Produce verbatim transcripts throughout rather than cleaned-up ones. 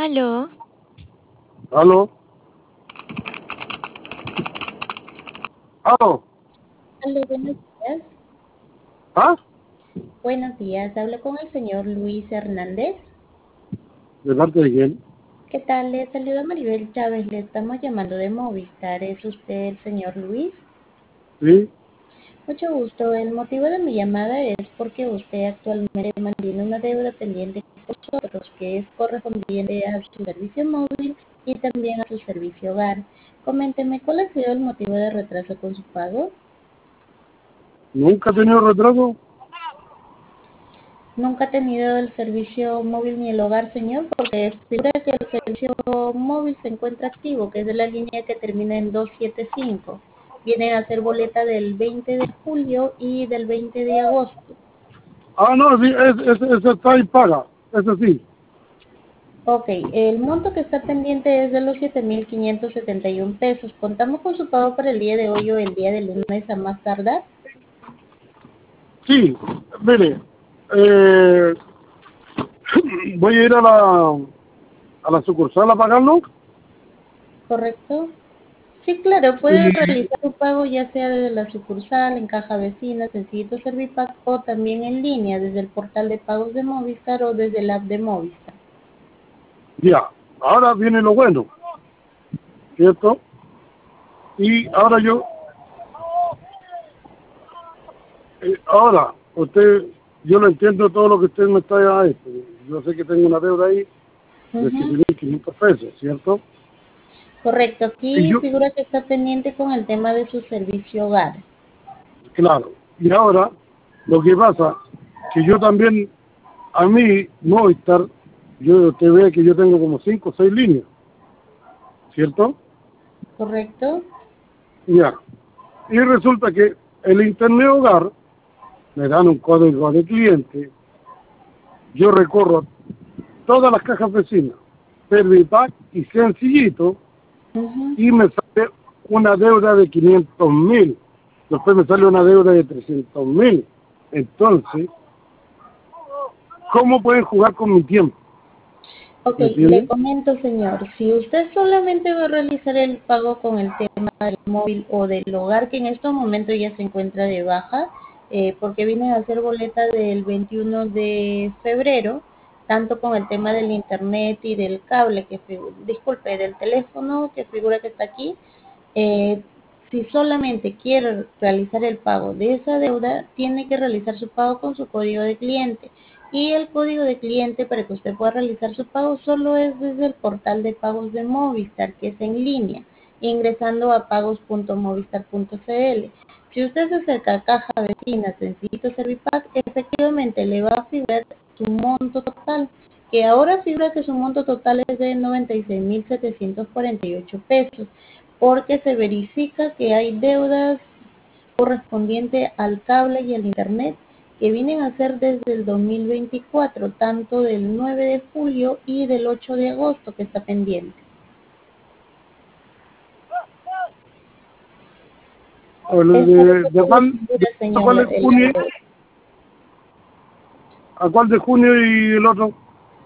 Aló. ¿Aló? ¿Aló? Aló, buenos días. ¿Ah? Buenos días, hablo con el señor Luis Hernández. ¿De parte de quién? ¿Qué tal? Le saluda Maribel Chávez, le estamos llamando de Movistar. ¿Es usted el señor Luis? Sí. Mucho gusto. El motivo de mi llamada es porque usted actualmente mantiene una deuda pendiente con nosotros, que es correspondiente a su servicio móvil y también a su servicio hogar. Coménteme, ¿cuál ha sido el motivo de retraso con su pago? ¿Nunca ha tenido retraso? Nunca ha tenido el servicio móvil ni el hogar, señor, porque figura que el servicio móvil se encuentra activo, que es de la línea que termina en doscientos setenta y cinco. Vienen a ser boleta del veinte de julio y del veinte de agosto. Ah, no, sí, es, es, ese está ahí paga. Ese sí. Ok, el monto que está pendiente es de los siete mil quinientos setenta y uno pesos. ¿Contamos con su pago para el día de hoy o el día del lunes a más tardar? Sí, mire, eh, voy a ir a la, a la sucursal a pagarlo. ¿Correcto? Sí, claro, puede Y, realizar su pago ya sea desde la sucursal, en caja vecina, Sencillito Servipack o también en línea desde el portal de pagos de Movistar o desde la app de Movistar. ya, ahora viene lo bueno, ¿cierto? Y ahora yo, eh, ahora, usted, yo lo entiendo todo lo que usted me está esto. Yo sé que tengo una deuda ahí de siete Ujú. mil quinientos pesos, ¿cierto? Correcto, Y aquí yo, figura que está pendiente con el tema de su servicio hogar. claro, y ahora lo que pasa, que yo también, a mí, Movistar, yo, usted ve que yo tengo como cinco o seis líneas, ¿cierto? ¿Correcto? Ya. Y resulta que el Internet Hogar me dan un código de cliente, yo recorro todas las cajas vecinas, Servipack y Sencillito, Ujú. y me sale una deuda de quinientos mil, después me sale una deuda de trescientos mil. Entonces, ¿cómo pueden jugar con mi tiempo? Ok, ¿Me le entienden? comento, señor, si usted solamente va a realizar el pago con el tema del móvil o del hogar, que en estos momentos ya se encuentra de baja, eh, porque viene a ser boleta del veintiuno de febrero, tanto con el tema del internet y del cable, que figu- disculpe, del teléfono que figura que está aquí, eh, si solamente quiere realizar el pago de esa deuda, tiene que realizar su pago con su código de cliente. Y el código de cliente para que usted pueda realizar su pago solo es desde el portal de pagos de Movistar, que es en línea, ingresando a pagos punto movistar punto c l. Si usted se acerca a caja vecina, Sencillito Servipack, efectivamente le va a figurar su monto total, que ahora figura que su monto total es de noventa y seis mil setecientos cuarenta y ocho pesos, porque se verifica que hay deudas correspondientes al cable y al internet que vienen a ser desde el dos mil veinticuatro, tanto del nueve de julio y del ocho de agosto que está pendiente. O el Es por de, eso de que le cuál, figura, de señor, cuál es el junio, adeudo. a cuál de junio y el otro,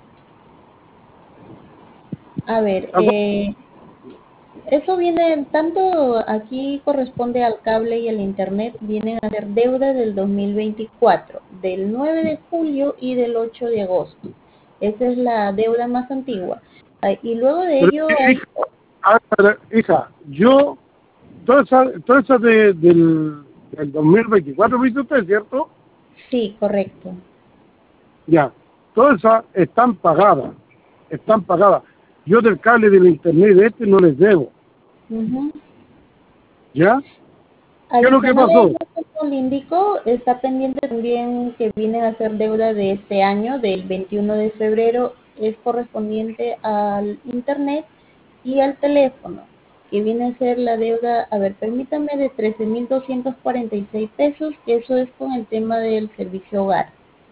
A ver, a cuál, eh, eso viene, tanto aquí corresponde al cable y al internet, vienen a ser deuda del dos mil veinticuatro, del nueve de julio y del ocho de agosto. Esa es la deuda más antigua. Ah, y luego de pero, ello hay... hija, ah, pero, hija, yo, todas esas toda esa de, del, del dos mil veinticuatro, ¿viste usted, cierto? Sí, correcto. Ya, todas esas están pagadas, están pagadas. Yo del cable del internet de este no les debo, Ujú. ¿ya? ¿Qué es lo que Adicional a pasó? ello, como le indico, está pendiente también que viene a ser deuda de este año, del veintiuno de febrero, es correspondiente al internet y al teléfono, que viene a ser la deuda, a ver, permítame, de trece mil doscientos cuarenta y seis pesos, que eso es con el tema del servicio hogar.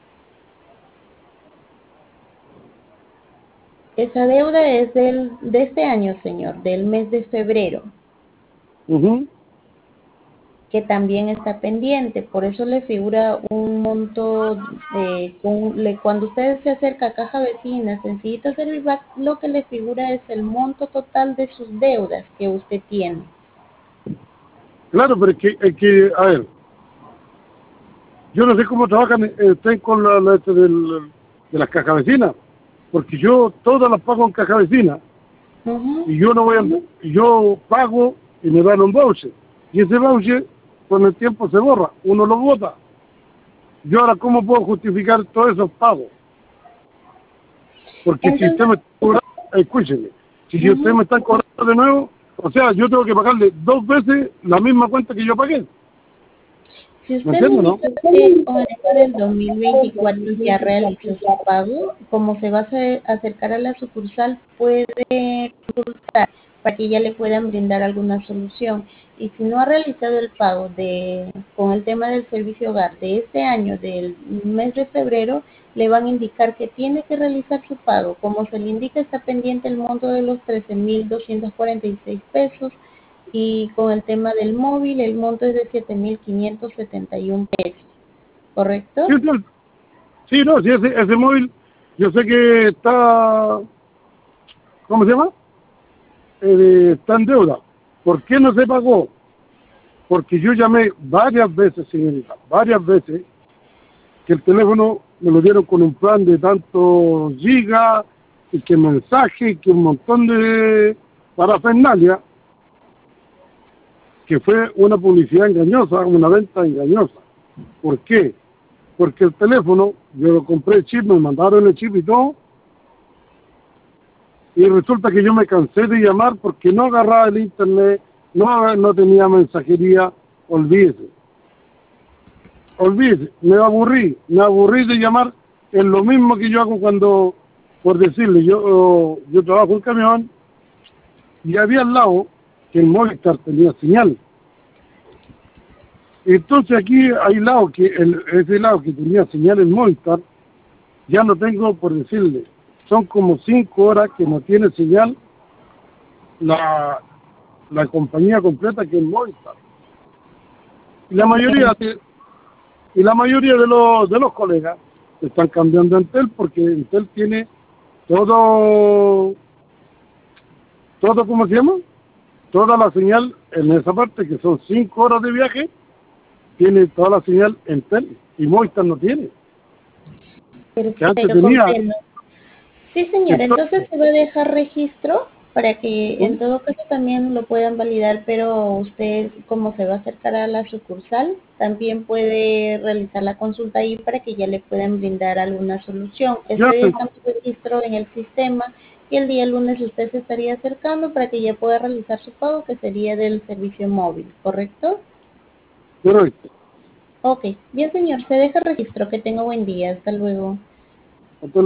Esa deuda es del, de este año, señor, del mes de febrero, Ujú. que también está pendiente, por eso le figura un monto, eh, con, le, cuando usted se acerca a Caja Vecina, Sencillito Servivac, lo que le figura es el monto total de sus deudas que usted tiene. Claro, pero es que, es que a ver, yo no sé cómo trabajan eh, ustedes con la, la este del, de las cajas vecinas, porque yo todas las pago en caja vecina, Uh-huh. y yo no voy a, Uh-huh. yo pago y me dan un voucher, y ese voucher con el tiempo se borra, uno lo bota. Yo ahora, ¿cómo puedo justificar todos esos pagos? Porque Entonces, si usted me está cobrando, escúcheme, si uh-huh. usted me está cobrando de nuevo, o sea, yo tengo que pagarle dos veces la misma cuenta que yo pagué. Si ¿Me usted me entiende, no? indica que con enero del dos mil veinticuatro ya realizó su pago, como se va a acercar a la sucursal, puede consultar para que ya le puedan brindar alguna solución. Y si no ha realizado el pago de con el tema del servicio hogar de este año, del mes de febrero, le van a indicar que tiene que realizar su pago. Como se le indica, está pendiente el monto de los trece mil doscientos cuarenta y seis pesos. Y con el tema del móvil, el monto es de siete mil quinientos setenta y uno pesos, ¿correcto? Sí, sí, sí, no, sí, ese, ese móvil, yo sé que está, ¿cómo se llama? Eh, está en deuda. ¿Por qué no se pagó? Porque yo llamé varias veces, señorita, varias veces, que el teléfono me lo dieron con un plan de tantos gigas, y que mensaje, que un montón de parafernalia, que fue una publicidad engañosa, una venta engañosa. ¿Por qué? Porque el teléfono, yo lo compré el chip, me mandaron el chip y todo, y resulta que yo me cansé de llamar porque no agarraba el internet, no, no tenía mensajería, olvídese. Olvídese, me aburrí, me aburrí de llamar, es lo mismo que yo hago cuando, por decirle, yo, yo trabajo en camión, y había al lado que el Movistar tenía señal. Entonces aquí hay lado que, el, ese lado que tenía señal en Movistar, ya no tengo, por decirle, son como cinco horas que no tiene señal la, la compañía completa que es Movistar. Y la mayoría de, y la mayoría de los de los colegas están cambiando a Entel porque Entel tiene todo, todo, ¿cómo se llama? Toda la señal en esa parte, que son cinco horas de viaje, tiene toda la señal Entel y Movistar no tiene. Que antes Perfecto, tenía. comprendo. Sí, señor, entonces se va a dejar registro para que en todo caso también lo puedan validar, pero usted, como se va a acercar a la sucursal, también puede realizar la consulta ahí para que ya le puedan brindar alguna solución. Ya, Estoy dejando registro en el sistema y el día lunes usted se estaría acercando para que ya pueda realizar su pago, que sería del servicio móvil, ¿correcto? correcto. Ok, bien señor, se deja registro, que tenga buen día, hasta luego. Entonces,